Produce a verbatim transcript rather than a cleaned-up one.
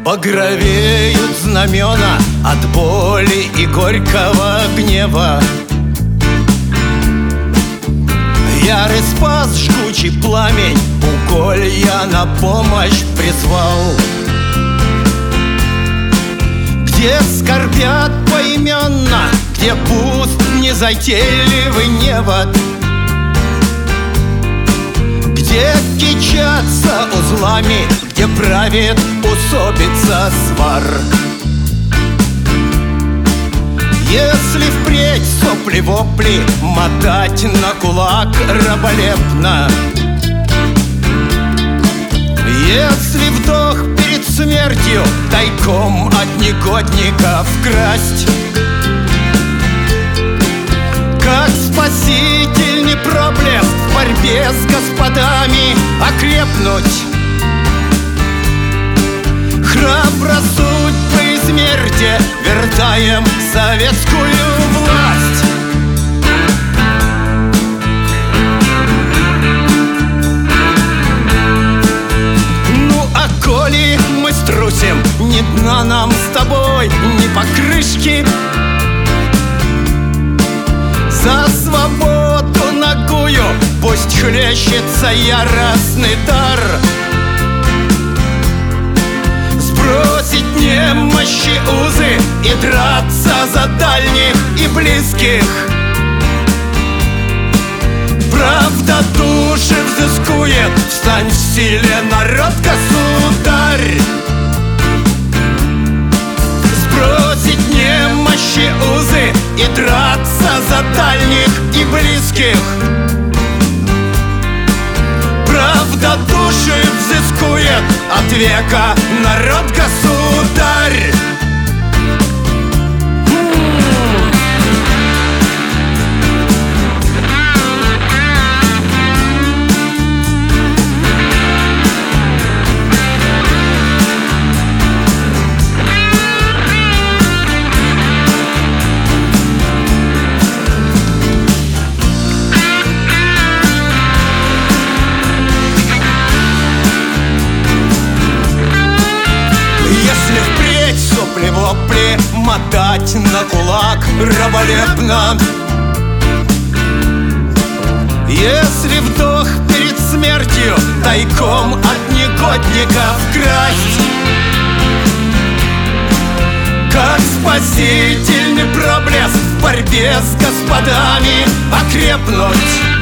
Багровеют знамена от боли и горького гнева. Ярый спас жгучий пламень, уголья на помощь призвал. Где скорбят поименно, где пуст незатейливый невод, где кичатся узлами, где правит усобица свар. Если впредь сопли-вопли мотать на кулак раболепно, если вдох перед смертью тайком от негодников красть, как спасительный проблеск в борьбе с господами окрепнуть, храбро судьбы смерти вертаем советскую власть. Ну а коли мы струсим, ни дна нам с тобой, ни покрышки, за свободу нагую пусть хлещется яростный дар. Сбросить немощи узы и драться за дальних и близких. Правда души взыскует, встань в силе, народ, государь. Сбросить немощи узы и драться за дальних и близких. Правда души взыскует от века, народ, государь. Если впредь сопли-вопли мотать на кулак раболепно, если вдох перед смертью тайком от негодников красть, как спасительный проблеск в борьбе с господами окрепнуть,